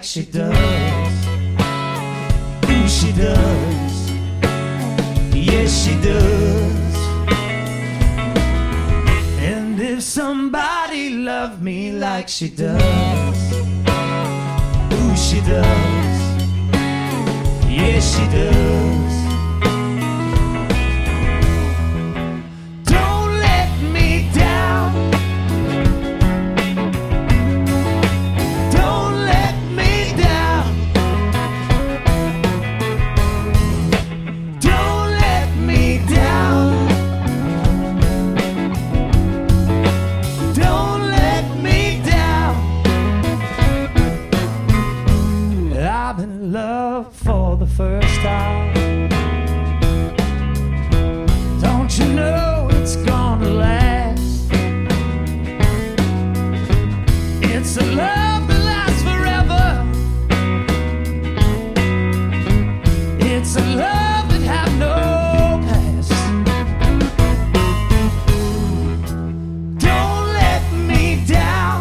like she does. Ooh, she does. Yes, she does. And if somebody loved me like she does, ooh, she does. Yes, she does. I'm in love for the first time. Don't you know it's gonna last? It's a love that lasts forever. It's a love that have no past. Don't let me down.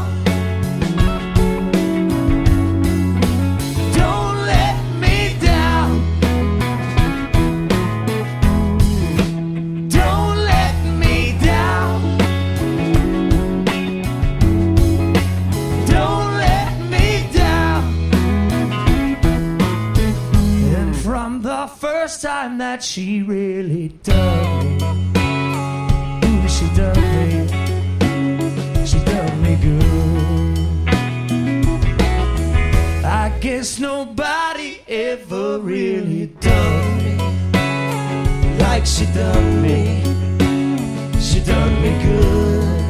From the first time that she really dug me, ooh, she dug me good. I guess nobody ever really dug me like she dug me. She dug me good.